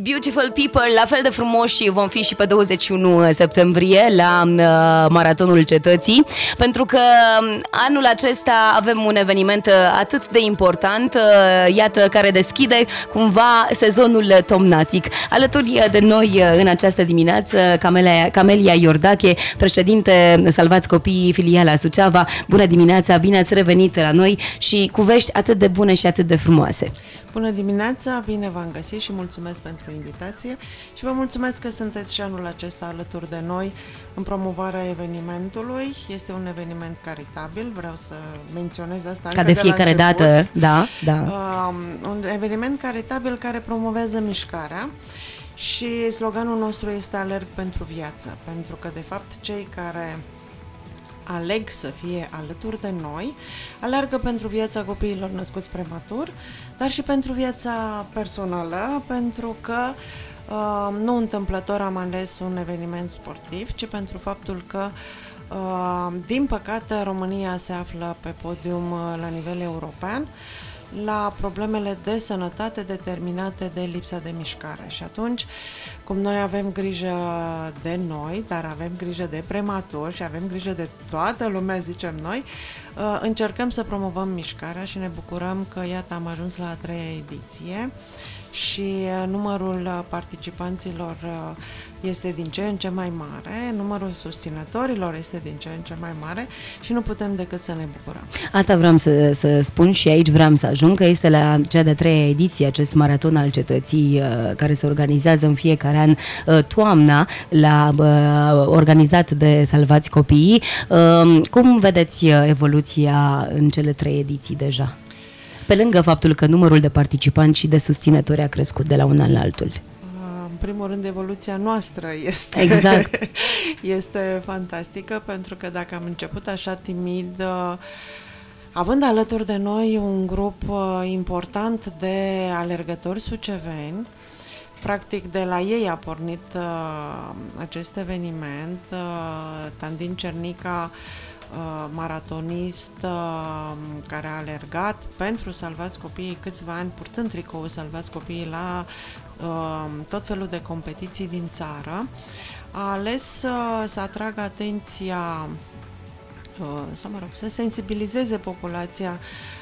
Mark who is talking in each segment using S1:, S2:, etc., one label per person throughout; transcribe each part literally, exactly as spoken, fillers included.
S1: Beautiful People, la fel de frumoși vom fi și pe douăzeci și unu septembrie la uh, Maratonul Cetății, pentru că anul acesta avem un eveniment atât de important, uh, iată, care deschide cumva sezonul tomnatic. Alături de noi în această dimineață, Camelia, Camelia Iordache, președinte Salvați Copiii, filiala Suceava. Bună dimineața, bine ați revenit la noi și cu vești atât de bune și atât de frumoase.
S2: Bună dimineața, bine v-am găsit și mulțumesc pentru invitație și vă mulțumesc că sunteți și anul acesta alături de noi în promovarea evenimentului. Este un eveniment caritabil, vreau să menționez asta
S1: ca de fiecare
S2: de
S1: dată, da, da.
S2: Uh, un eveniment caritabil care promovează mișcarea și sloganul nostru este Alerg pentru viață, pentru că de fapt cei care aleg să fie alături de noi, alergă pentru viața copiilor născuți prematur, dar și pentru viața personală, pentru că uh, nu întâmplător am ales un eveniment sportiv, ci pentru faptul că, uh, din păcate, România se află pe podium la nivel european la problemele de sănătate determinate de lipsa de mișcare. Și atunci, cum noi avem grijă de noi, dar avem grijă de prematuri și avem grijă de toată lumea, zicem noi, încercăm să promovăm mișcarea și ne bucurăm că, iată, am ajuns la a treia ediție și numărul participanților este din ce în ce mai mare, numărul susținătorilor este din ce în ce mai mare și nu putem decât să ne bucurăm.
S1: Asta vreau să, să spun și aici vreau să ajung, că este la cea de-a treia ediție acest maraton al cetății care se organizează în fiecare an toamna, la, organizat de Salvați Copiii. Cum vedeți evoluția în cele trei ediții deja? Pe lângă faptul că numărul de participanți și de susținători a crescut de la un an la altul.
S2: În primul rând, evoluția noastră este,
S1: exact.
S2: este fantastică, pentru că dacă am început așa timid, având alături de noi un grup important de alergători suceveni, practic de la ei a pornit acest eveniment. Tandin Cernica, maratonist care a alergat pentru Salvați Copiii câțiva ani, purtând tricoul Salvați Copiii la tot felul de competiții din țară, a ales să, să atragă atenția, să mă rog, să sensibilizeze populația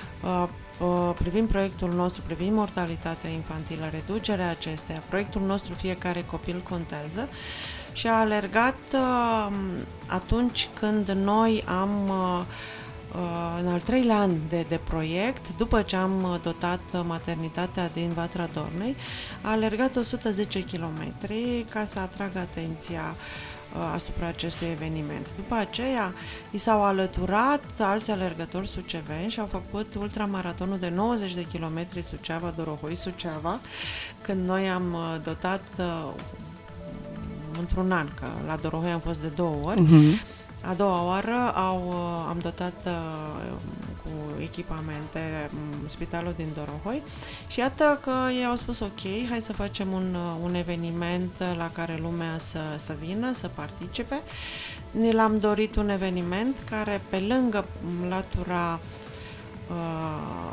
S2: privind proiectul nostru, privind mortalitatea infantilă, reducerea acesteia, proiectul nostru Fiecare Copil Contează, și a alergat atunci când noi am, în al treilea an de, de proiect, după ce am dotat maternitatea din Vatra Dornei, a alergat o sută zece kilometri ca să atragă atenția asupra acestui eveniment. După aceea, i s-au alăturat alți alergători suceveni și au făcut ultramaratonul de nouăzeci de kilometri Suceava-Dorohoi-Suceava, când noi am dotat într-un an, că la Dorohoi am fost de două ori. Uh-huh. A doua oară au, am dotat uh, cu echipamente spitalul din Dorohoi și iată că ei au spus ok, hai să facem un, un eveniment la care lumea să, să vină, să participe. Ne l-am dorit un eveniment care, pe lângă latura uh,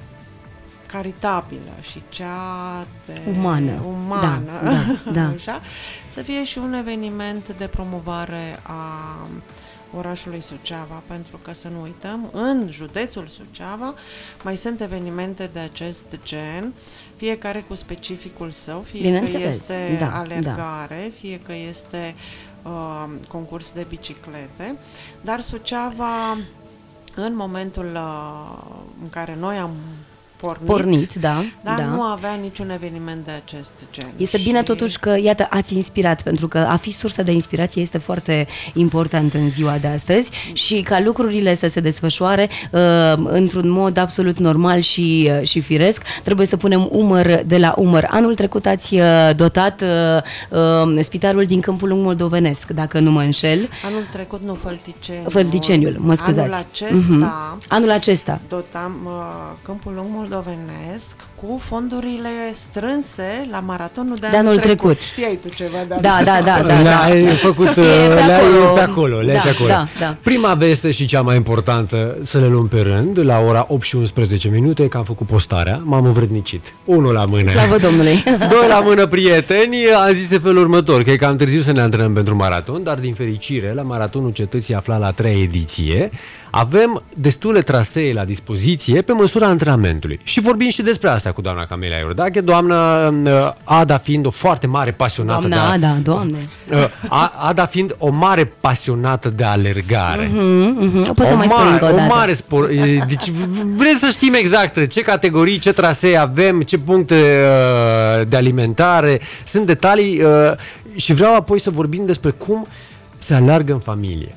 S2: caritabilă și cea de
S1: umană,
S2: umană
S1: da, da, da.
S2: Așa, să fie și un eveniment de promovare a orașului Suceava, pentru că, să nu uităm, în județul Suceava mai sunt evenimente de acest gen, fiecare cu specificul său, fie că este da, alergare, da. fie că este uh, concurs de biciclete, dar Suceava, în momentul uh, în care noi am Pornit,
S1: pornit, da,
S2: dar
S1: da.
S2: nu avea niciun eveniment de acest gen.
S1: Este și... bine totuși că, iată, ați inspirat, pentru că a fi sursă de inspirație este foarte important în ziua de astăzi și ca lucrurile să se desfășoare uh, într-un mod absolut normal și, uh, și firesc, trebuie să punem umăr de la umăr. Anul trecut ați uh, dotat uh, uh, spitalul din Câmpul Lung moldovenesc, dacă nu mă înșel.
S2: Anul trecut, nu, Fălticeniul.
S1: Fălticeniul, mă scuzați.
S2: Anul acesta,
S1: uh-huh. Anul acesta.
S2: dotam uh, Câmpul Lung moldovenesc moldovenesc cu fondurile strânse la maratonul de,
S1: de anul trecut. trecut.
S2: Știai tu ceva de
S1: da, da, da, da, da.
S3: Le-ai făcut, le-ai pe acolo. Le-ai
S1: da,
S3: pe acolo.
S1: Da, da.
S3: Prima veste și cea mai importantă, să le luăm pe rând, la ora opt și unsprezece minute, că am făcut postarea, m-am învrednicit. Unul la mână.
S1: Slavă Domnului.
S3: Doi la mână, prieteni, am zis în felul următor, că e cam târziu să ne antrenăm pentru maraton, dar din fericire, la Maratonul Cetății aflat la a treia ediție, avem destule trasee la dispoziție pe măsura antrenamentului. Și vorbim și despre asta cu doamna Camelia Iordache, doamna Ada fiind o foarte mare pasionată
S1: doamna
S3: de...
S1: Ada, doamne!
S3: Ada fiind o mare pasionată de alergare.
S1: Uh-huh, uh-huh. Poți să mai
S3: mare,
S1: spui încă o dată.
S3: O mare spor... Deci vrem să știm exact ce categorii, ce trasee avem, ce puncte de alimentare, sunt detalii și vreau apoi să vorbim despre cum se aleargă în familie.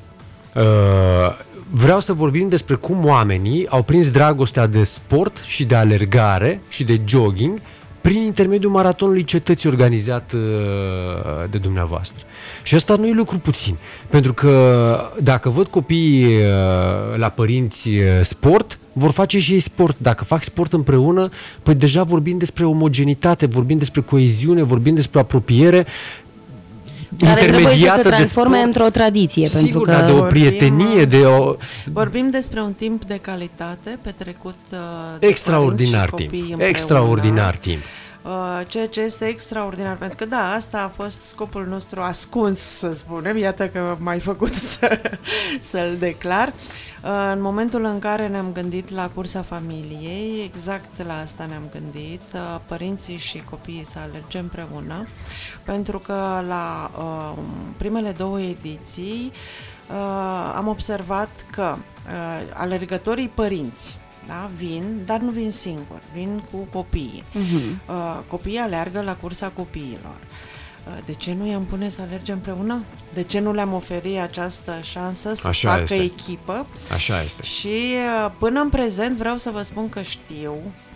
S3: Vreau să vorbim despre cum oamenii au prins dragostea de sport și de alergare și de jogging prin intermediul maratonului Cetății organizat de dumneavoastră. Și asta nu e lucru puțin, pentru că dacă văd copiii la părinți sport, vor face și ei sport. Dacă fac sport împreună, păi deja vorbim despre omogenitate, vorbim despre coeziune, vorbim despre apropiere,
S1: care trebuie să se transforme într-o tradiție.
S3: Sigur,
S1: pentru că
S3: da, de o prietenie, de o...
S2: Vorbim despre un timp de calitate petrecut de
S3: extraordinar timp. Extraordinar timp.
S2: Ceea ce este extraordinar, pentru că da, asta a fost scopul nostru ascuns, să spunem, iată că m-ai făcut să, să-l declar. În momentul în care ne-am gândit la cursa familiei, exact la asta ne-am gândit, părinții și copiii să alerge împreună, pentru că la uh, primele două ediții uh, am observat că uh, alergătorii părinți, da, vin, dar nu vin singuri, vin cu copiii. Uh-huh. Uh, copiii aleargă la cursa copiilor. Uh, de ce nu i-am pune să alerge împreună? De ce nu le-am oferit această șansă să
S3: Așa
S2: facă
S3: este.
S2: echipă?
S3: Așa este.
S2: Și uh, până în prezent vreau să vă spun că știu,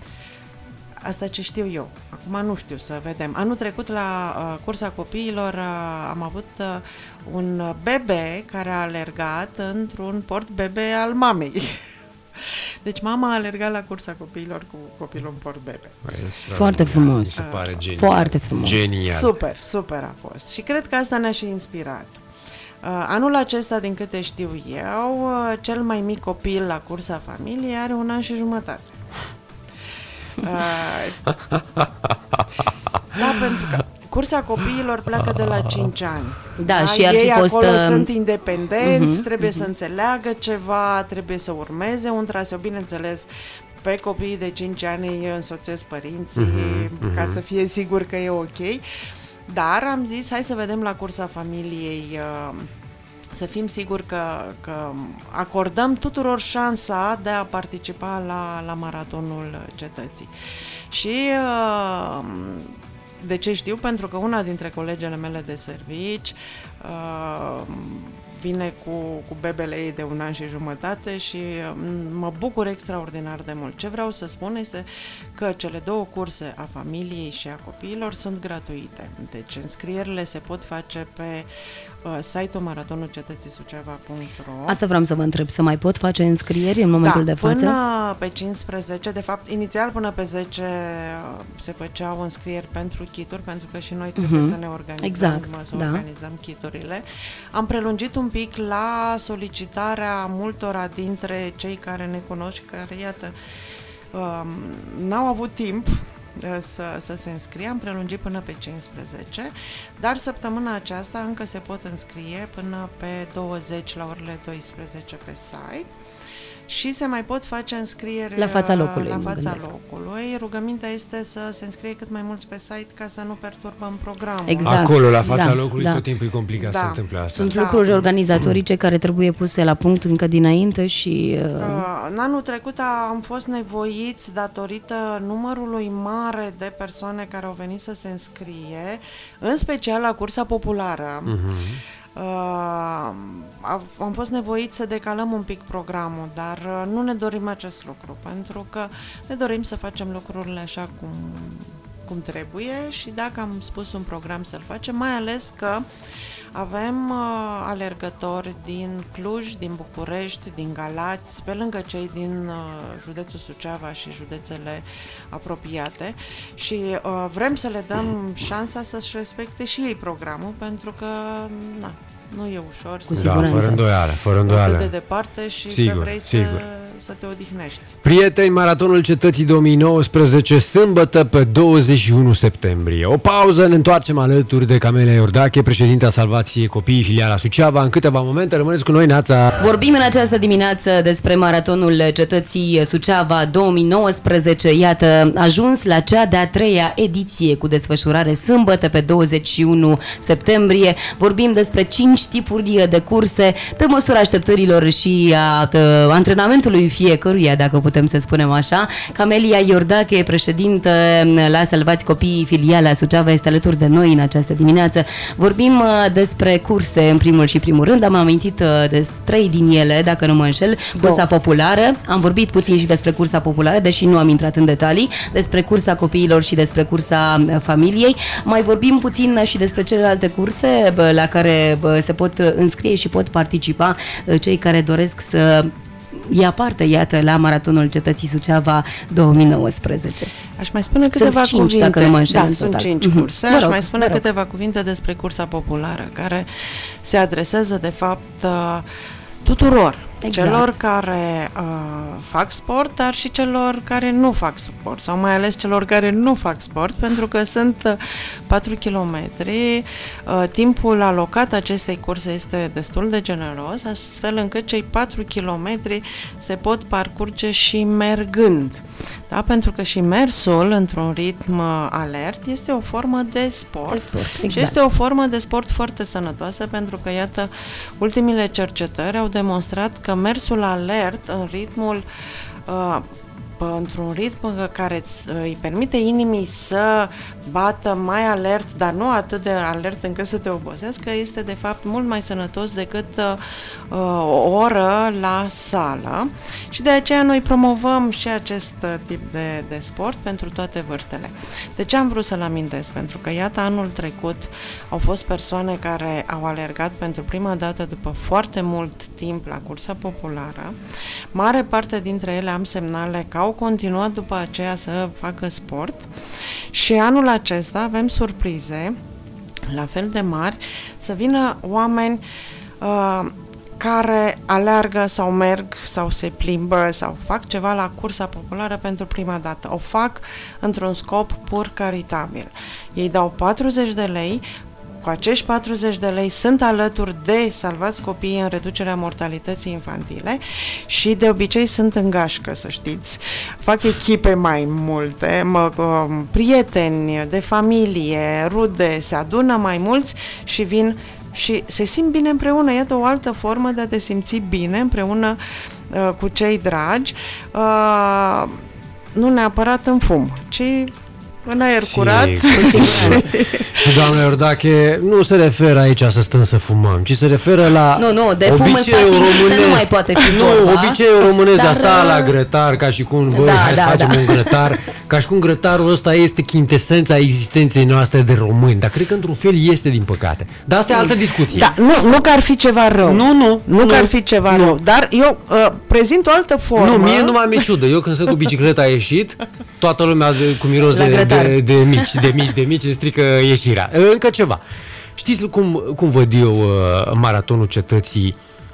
S2: asta ce știu eu, acum nu știu, să vedem. Anul trecut la uh, cursa copiilor uh, am avut uh, un bebe care a alergat într-un port bebe al mamei. Deci mama a alergat la cursa copiilor cu copilul în port bebe.
S1: Foarte frumos.
S3: Mi se pare genial.
S1: Foarte frumos.
S3: Genial.
S2: Super, super a fost. Și cred că asta ne-a și inspirat. Uh, anul acesta, din câte știu eu, uh, cel mai mic copil la cursa familiei are un an și jumătate. Uh, da, pentru că cursa copiilor pleacă de la cinci ani.
S1: Da, da? Și ar
S2: ei
S1: fi fost,
S2: acolo
S1: uh...
S2: sunt independenți, uh-huh, trebuie uh-huh. să înțeleagă ceva, trebuie să urmeze un traseu, bineînțeles. Pe copiii de cinci ani îi însoțesc părinții, uh-huh, uh-huh. ca să fie sigur că e ok. Dar am zis, hai să vedem la cursa familiei, uh, să fim siguri că, că acordăm tuturor șansa de a participa la, la maratonul Cetății. Și uh, de ce știu? Pentru că una dintre colegele mele de servici uh, vine cu, cu bebele ei de un an și jumătate și mă bucur extraordinar de mult. Ce vreau să spun este că cele două curse, a familiei și a copiilor, sunt gratuite. Deci înscrierile se pot face pe uh, site-ul maratonul cetății suceava punct ro.
S1: Asta vreau să vă întreb, să mai pot face înscrieri în momentul
S2: da,
S1: de față?
S2: Până pe cincisprezece, de fapt, inițial până pe zece se făceau înscrieri pentru kituri, pentru că și noi trebuie uh-huh. să ne organizăm,
S1: exact,
S2: să
S1: da.
S2: organizăm kiturile. Am prelungit un pic la solicitarea multora dintre cei care ne cunosc și care, iată, um, n-au avut timp să, să se înscrie. Am prelungit până pe cincisprezece, dar săptămâna aceasta încă se pot înscrie până pe douăzeci la orele douăsprezece pe site. Și se mai pot face înscrieri
S1: la fața locului.
S2: La fața locului. Rugămintea este să se înscrie cât mai mulți pe site ca să nu perturbăm programul.
S1: Exact.
S3: Acolo, la fața
S1: da,
S3: locului,
S1: da.
S3: tot timpul e complicat da. să se întâmple asta.
S1: Sunt
S2: da.
S1: lucruri organizatorice care trebuie puse la punct încă dinainte și... Uh...
S2: Uh, în anul trecut am fost nevoiți, datorită numărului mare de persoane care au venit să se înscrie, în special la cursa populară. Uh-huh. Uh, am fost nevoiți să decalăm un pic programul, dar uh, nu ne dorim acest lucru, pentru că ne dorim să facem lucrurile așa cum, cum trebuie și dacă am spus un program să-l facem, mai ales că avem uh, alergători din Cluj, din București, din Galați, pe lângă cei din uh, județul Suceava și județele apropiate și uh, vrem să le dăm șansa să-și respecte și ei programul, pentru că na, nu e ușor
S1: Cu
S2: să
S3: Da, fără îndoială, fără îndoială.
S2: atât de departe și
S3: Sigur,
S2: să vrei
S3: sigur.
S2: să, să te odihnești.
S3: Prieteni, Maratonul Cetății două mii nouăsprezece, sâmbătă pe douăzeci și unu septembrie. O pauză, ne întoarcem alături de Camelia Iordache, președinta Salvației Copiii, filiala Suceava. În câteva momente rămâneți cu noi, Neața.
S1: Vorbim în această dimineață despre Maratonul Cetății Suceava două mii nouăsprezece. Iată, ajuns la cea de-a treia ediție cu desfășurare sâmbătă pe douăzeci și unu septembrie. Vorbim despre cinci tipuri de curse pe măsura așteptărilor și a a antrenamentului fiecăruia, dacă putem să spunem așa. Camelia Iordache, președintă la Salvați Copiii, filiala Suceava, este alături de noi în această dimineață. Vorbim despre curse în primul și primul rând. Am amintit de trei din ele, dacă nu mă înșel. Cursa populară, am vorbit puțin și despre cursa populară, deși nu am intrat în detalii, despre cursa copiilor și despre cursa familiei. Mai vorbim puțin și despre celelalte curse la care se pot înscrie și pot participa cei care doresc să ia parte, iată, la Maratonul Cetății Suceava două mii nouăsprezece.
S2: Aș mai spune câteva
S1: sunt cinci,
S2: cuvinte.
S1: dacă nu mă înșel,
S2: da,
S1: în
S2: sunt
S1: total.
S2: cinci curse.
S1: Vă
S2: Aș
S1: rog,
S2: mai spune
S1: vă rog.
S2: câteva cuvinte despre cursa populară, care se adresează, de fapt, tuturor.
S1: Exact.
S2: Celor care uh, fac sport, dar și celor care nu fac sport, sau mai ales celor care nu fac sport, pentru că sunt uh, patru kilometri. Uh, timpul alocat acestei curse este destul de generos, astfel încât cei patru kilometri se pot parcurge și mergând. Da? Pentru că și mersul într-un ritm alert este o formă de sport,
S1: De sport,
S2: și
S1: exact.
S2: este o formă de sport foarte sănătoasă, pentru că, iată, ultimile cercetări au demonstrat că mersul alert în ritmul uh, într-un ritm care îți, îi permite inimii să bată mai alert, dar nu atât de alert încât să te obosească, este de fapt mult mai sănătos decât uh, o oră la sală și de aceea noi promovăm și acest tip de, de sport pentru toate vârstele. De ce am vrut să-l amintesc? Pentru că, iată, anul trecut au fost persoane care au alergat pentru prima dată după foarte mult timp la cursa populară. Mare parte dintre ele am semnale că au continuat după aceea să facă sport și anul acesta avem surprize la fel de mari, să vină oameni uh, care aleargă sau merg sau se plimbă sau fac ceva la cursa populară pentru prima dată. O fac într-un scop pur caritabil. Ei dau patruzeci de lei. Cu acești patruzeci de lei sunt alături de Salvați Copiii în reducerea mortalității infantile și de obicei sunt în gașcă, să știți. Fac echipe mai multe, mă, prieteni de familie, rude, se adună mai mulți și vin și se simt bine împreună. Iată o altă formă de a te simți bine împreună uh, cu cei dragi, uh, nu neapărat în fum, ci în aer curat.
S3: Și doamna Iordache, nu se referă aici să stăm să fumăm, ci se referă la
S1: Nu, nu, de fum în spații închise nu mai poate fi
S3: Nu,
S1: vorba,
S3: obiceiul românesc
S1: dar,
S3: de a sta la grătar, ca și cum, băi,
S1: Da,
S3: hai să
S1: da,
S3: facem
S1: da.
S3: un grătar, ca și cum grătarul ăsta este chintesența existenței noastre de români, dar cred că într-un fel este, din păcate. Dar asta e altă discuție.
S2: Da, nu, nu că ar fi ceva rău.
S3: Nu, nu.
S2: Nu, că ar fi ceva
S3: nu.
S2: rău, dar eu uh, prezint o altă formă.
S3: Nu, mie nu mai mi-e ciudă. Eu când sunt cu bicicleta ieșit, toată lumea de, cu miros
S1: La
S3: de,
S1: grătar.
S3: de, de mici, de mici, de mici, îți strică ieșirea. Încă ceva. Știți cum, cum văd eu uh, Maratonul Cetății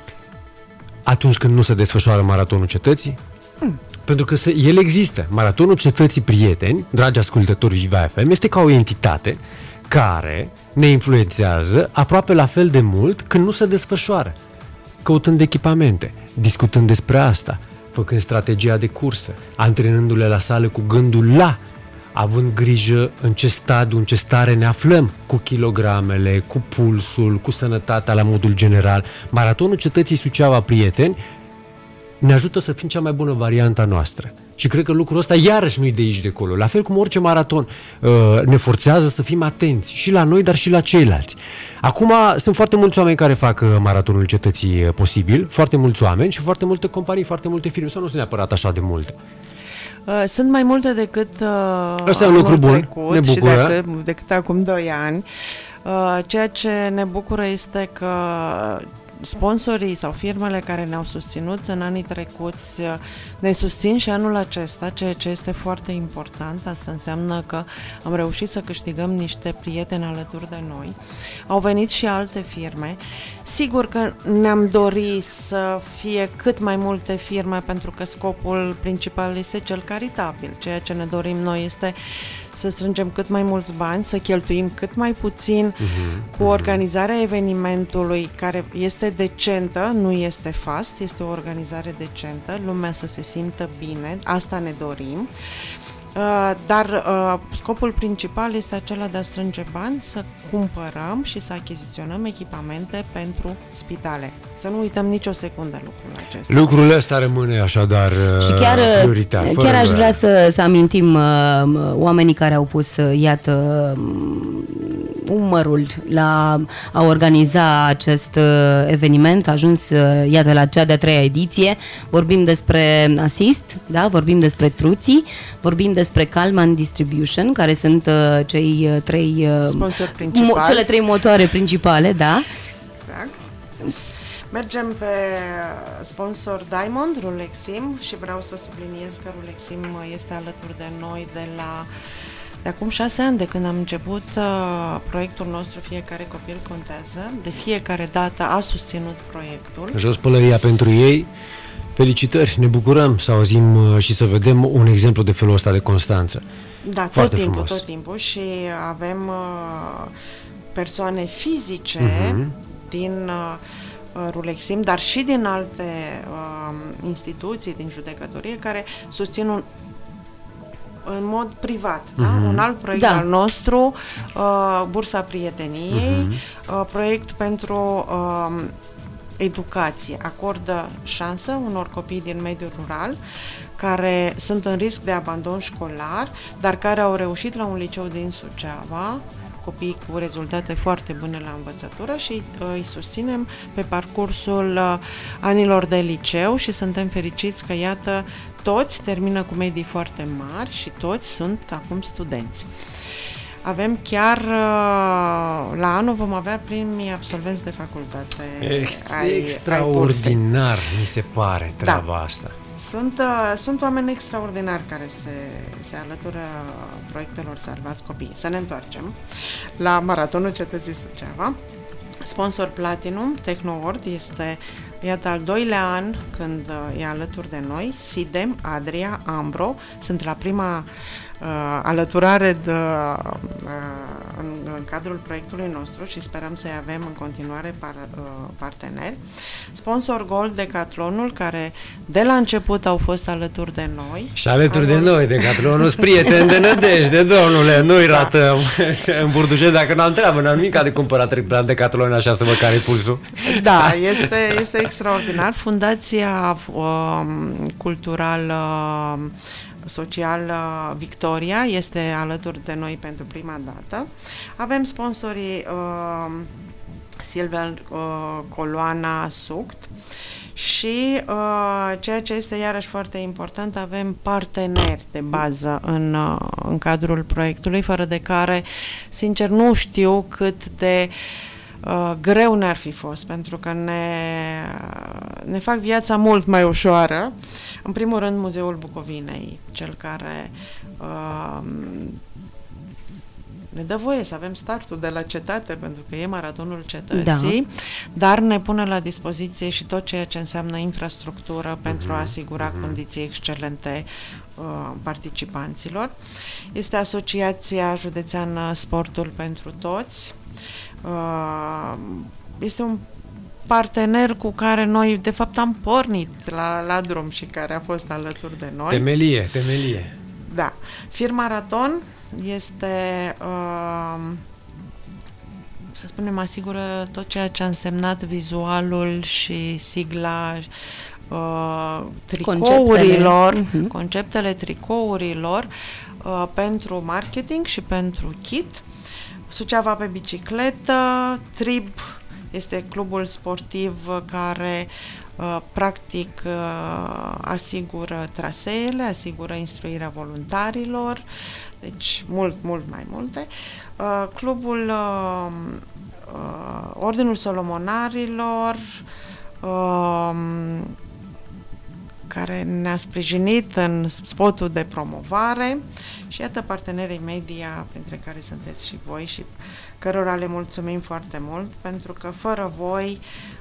S3: atunci când nu se desfășoară Maratonul Cetății? Hmm. Pentru că se, el există. Maratonul Cetății, prieteni, dragi ascultători Viva F M, este ca o entitate care ne influențează aproape la fel de mult când nu se desfășoară. Căutând echipamente, discutând despre asta, făcând strategia de cursă, antrenându-le la sală cu gândul la, având grijă în ce stadiu, în ce stare ne aflăm, cu kilogramele, cu pulsul, cu sănătatea la modul general. Maratonul Cetății Suceava, prieteni, ne ajută să fim cea mai bună varianta noastră. Și cred că lucrul ăsta iarăși nu-i de aici de acolo. La fel cum orice maraton ne forțează să fim atenți și la noi, dar și la ceilalți. Acum sunt foarte mulți oameni care fac Maratonul Cetății posibil, foarte mulți oameni și foarte multe companii, foarte multe firme, sau nu sunt neapărat așa de multe.
S2: Uh, Sunt mai multe decât uh,
S3: Asta e un lucru
S2: anul
S3: bun,
S2: trecut
S3: ne
S2: și
S3: bucură.
S2: decât, decât acum doi ani. Uh, Ceea ce ne bucură este că sponsorii sau firmele care ne-au susținut în anii trecuți uh, ne susțin și anul acesta, ceea ce este foarte important. Asta înseamnă că am reușit să câștigăm niște prieteni alături de noi. Au venit și alte firme. Sigur că ne-am dorit să fie cât mai multe firme, pentru că scopul principal este cel caritabil. Ceea ce ne dorim noi este să strângem cât mai mulți bani, să cheltuim cât mai puțin uh-huh, cu organizarea evenimentului, care este decentă, nu este fast, este o organizare decentă, lumea să se simtă bine, asta ne dorim. Uh, dar uh, scopul principal este acela de a strânge bani, să cumpărăm și să achiziționăm echipamente pentru spitale. Să nu uităm nicio secundă lucrul acesta.
S3: Lucrul ăsta rămâne așadar
S1: Și chiar,
S3: prioritar.
S1: chiar aș vrea să, să amintim uh, oamenii care au pus, uh, iată, umărul la a organiza acest uh, eveniment. A ajuns, uh, iată, la cea de-a treia ediție. Vorbim despre Assist, da? Vorbim despre Truții, vorbim despre Kalman Distribution, care sunt uh, cei uh, trei uh,
S2: sponsori principali.
S1: Mo- cele trei motoare principale, da?
S2: Exact. Mergem pe sponsor Diamond, Rulexim, și vreau să subliniez că Rulexim este alături de noi de la de acum șase ani, de când am început uh, proiectul nostru Fiecare Copil Contează. De fiecare dată a susținut proiectul.
S3: Jos pălăria pentru ei. Felicitări, ne bucurăm să auzim uh, și să vedem un exemplu de felul ăsta de constanță.
S2: Da,
S3: Foarte
S2: tot timpul,
S3: frumos.
S2: tot timpul și avem uh, persoane fizice uh-huh. din uh, Rulexim, dar și din alte uh, instituții, din judecătorie, care susțin un în mod privat, uh-huh. da? Un alt proiect
S1: Da.
S2: al nostru, uh, Bursa Prieteniei, uh-huh. uh, proiect pentru uh, educație. Acordă șansă unor copii din mediul rural care sunt în risc de abandon școlar, dar care au reușit la un liceu din Suceava, copii cu rezultate foarte bune la învățătură, și îi susținem pe parcursul uh, anilor de liceu și suntem fericiți că, iată, toți termină cu medii foarte mari și toți sunt acum studenți. Avem chiar, uh, la anul vom avea primii absolvenți de facultate.
S3: Ex-
S2: ai,
S3: extraordinar, ai mi se pare treaba
S2: Da.
S3: asta.
S2: Sunt, uh, sunt oameni extraordinari care se, se alătură proiectelor Salvați Copii. Să ne întoarcem la Maratonul Cetății Suceava. Sponsor Platinum, TechnoWord, este, iată, al doilea an când uh, e alături de noi. Sidem, Adria, Ambro sunt la prima uh, alăturare de, uh, în, în cadrul proiectului nostru și sperăm să-i avem în continuare par, uh, parteneri. Sponsor Gold, Decathlonul, care de la început au fost alături de noi.
S3: Și alături
S2: Anul...
S3: de noi, Decathlonul, prieten de nădejde, domnule, nu-i da. ratăm în Burdușeni, dacă n-am treabă, n-am nimic de cumpărat triplan Decathlon, așa să vă care pulsul.
S2: Da, este, este extraordinar. Fundația uh, culturală social Victoria este alături de noi pentru prima dată. Avem sponsorii uh, Silver uh, Coloana Suct și uh, ceea ce este iarăși foarte important, avem parteneri de bază în, uh, în cadrul proiectului, fără de care, sincer, nu știu cât de Uh, greu ne-ar fi fost, pentru că ne, ne fac viața mult mai ușoară. În primul rând, Muzeul Bucovinei, cel care uh, ne dă voie să avem startul de la cetate, pentru că e Maratonul Cetății, da. Dar ne pune la dispoziție și tot ceea ce înseamnă infrastructură pentru a asigura condiții excelente uh, participanților. Este Asociația Județeană Sportul pentru Toți. Este un partener cu care noi, de fapt, am pornit la, la drum și care a fost alături de noi.
S3: Temelie, temelie.
S2: Da. Firma Raton este, uh, să spunem, asigură tot ceea ce a însemnat vizualul și sigla uh, tricourilor, conceptele, uh-huh. conceptele tricourilor uh, pentru marketing și pentru kit. Suceava pe bicicletă, Trib este clubul sportiv care Practic, asigură traseele, asigură instruirea voluntarilor, deci mult, mult mai multe. Clubul Ordinul Solomonarilor, care ne-a sprijinit în spotul de promovare și iată partenerii media, printre care sunteți și voi și cărora le mulțumim foarte mult, pentru că fără voi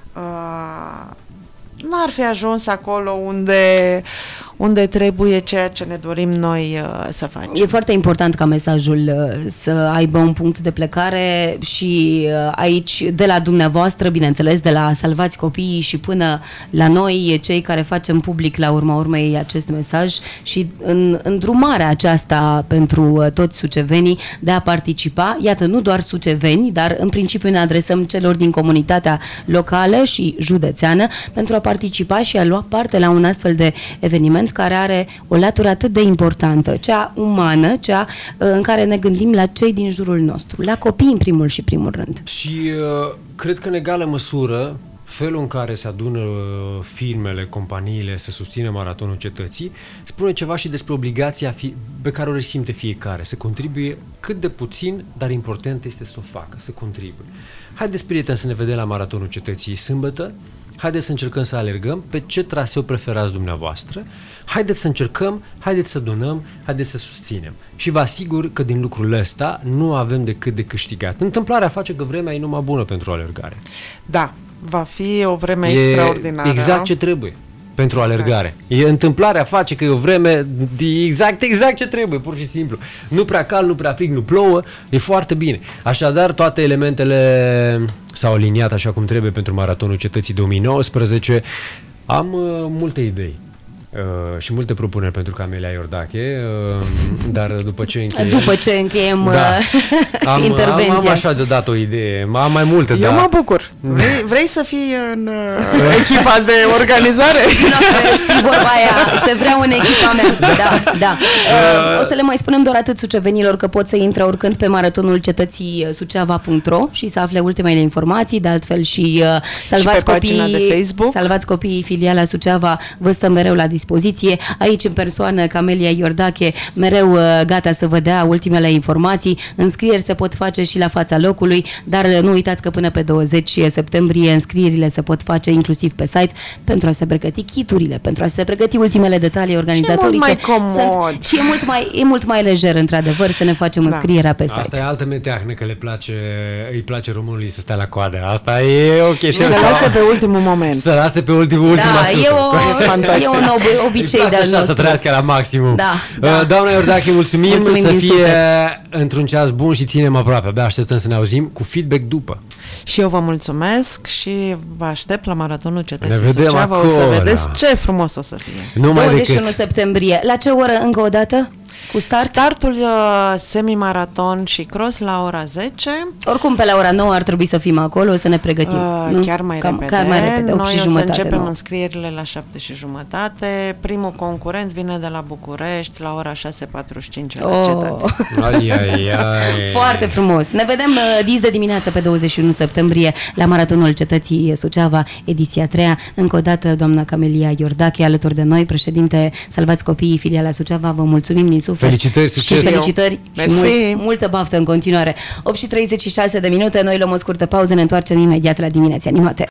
S2: uh, n-ar fi ajuns acolo unde, unde trebuie ceea ce ne dorim noi uh, să facem.
S1: E foarte important ca mesajul uh, să aibă un punct de plecare și uh, aici, de la dumneavoastră, bineînțeles, de la Salvați Copiii și până la noi, cei care facem public la urma urmei acest mesaj și în îndrumarea aceasta pentru uh, toți sucevenii de a participa, iată, nu doar suceveni, dar în principiu ne adresăm celor din comunitatea locală și județeană pentru a participa și a lua parte la un astfel de eveniment care are o latură atât de importantă, cea umană, cea în care ne gândim la cei din jurul nostru, la copii în primul și primul rând.
S3: Și uh, cred că în egală măsură felul în care se adună firmele, companiile să susțină Maratonul Cetății spune ceva și despre obligația fi- pe care o resimte fiecare, să contribuie cât de puțin, dar important este să o facă, să contribuie. Haideți, prieteni, să ne vedem la Maratonul Cetății sâmbătă. Haideți să încercăm să alergăm pe ce traseu preferați dumneavoastră. Haideți să încercăm, haideți să donăm, haideți să susținem. Și vă asigur că din lucrul ăsta nu avem decât de câștigat. Întâmplarea face că vremea e numai bună pentru alergare.
S2: Da, va fi o vreme
S3: e
S2: extraordinară.
S3: Exact ce trebuie pentru alergare. Exact. E, întâmplarea face că e o vreme exact, exact ce trebuie, pur și simplu. Nu prea cald, nu prea frig, nu plouă, e foarte bine. Așadar, toate elementele s-au aliniat așa cum trebuie pentru Maratonul Cetății două mii nouăsprezece. Am uh, multe idei. Uh, și multe propuneri pentru Camelia Iordache, uh, dar după ce încheiem...
S1: După ce încheiem
S3: da, am,
S1: intervenția.
S3: Am, am așa deodată o idee, am mai multe,
S2: Eu
S3: dar...
S2: mă bucur. Vrei, vrei să fii în uh, echipa de organizare?
S1: Nu, știi vorba aia, te vreau în echipa mea. Da, da. Uh, o să le mai spunem doar atât sucevenilor că pot să intre oricând pe maratonul cetății suceava punct ro și să afle ultimele informații, de altfel și uh, Salvați
S2: și pe
S1: Copiii,
S2: pagina de Facebook.
S1: Salvați Copiii, filiala Suceava, vă stă mereu la dispoziție. Aici, în persoană, Camelia Iordache, mereu uh, gata să vă dea ultimele informații. Înscrieri se pot face și la fața locului, dar uh, nu uitați că până pe douăzeci septembrie înscrierile se pot face inclusiv pe site pentru a se pregăti chiturile, pentru a se pregăti ultimele detalii organizatorice.
S2: Și e mult mai comod.
S1: Sunt, și e mult mai, e mult mai lejer, într-adevăr, să ne facem da. înscrierea pe site.
S3: Asta e altă meteahnă, că le place, îi place românului să stea la coadă. Asta e o chestie.
S2: Să lase pe ultimul moment.
S3: Să lase pe ultimul, ultima
S1: Da,
S3: sută.
S1: e, o, e un ob- obicei de-al
S3: așa
S1: nostru.
S3: să trăiască la maximum.
S1: Da, da.
S3: Doamna Iordache, mulțumim,
S1: Mulțumim
S3: să
S1: din
S3: fie
S1: suflet.
S3: într-un ceas bun și ținem aproape. Abia așteptăm să ne auzim cu feedback după.
S2: Și eu vă mulțumesc și vă aștept la Maratonul
S3: Ne
S2: Cetății
S3: vedem
S2: Suceava. O
S3: acolo.
S2: să vedeți ce frumos o să fie.
S3: Numai
S1: douăzeci și unu
S3: decât.
S1: septembrie. La ce oră încă o dată? Cu start?
S2: Startul uh, semi-maraton și cross la ora zece.
S1: Oricum, pe la ora nouă ar trebui să fim acolo, să ne pregătim.
S2: Uh,
S1: nu?
S2: chiar mai
S1: Cam,
S2: repede.
S1: Chiar mai repede, opt
S2: Noi
S1: și
S2: o să
S1: jumătate,
S2: începem
S1: nouă.
S2: înscrierile la șapte și jumătate. Primul concurent vine de la București la ora șase patruzeci și cinci la
S1: Oh.
S2: cetate.
S3: Ai, ai, ai.
S1: Foarte frumos. Ne vedem uh, dis de dimineață pe douăzeci și unu septembrie la Maratonul Cetății Suceava, ediția a treia. Încă o dată, doamna Camelia Iordache, alături de noi, președinte Salvați Copiii, filiala Suceava, vă mulțumim din suflet.
S3: Felicitări, succes!
S1: Și felicitări
S2: Mersi.
S1: și mult, multă baftă în continuare. opt și treizeci și șase de minute, noi luăm o scurtă pauză, ne întoarcem imediat la Dimineți Animate.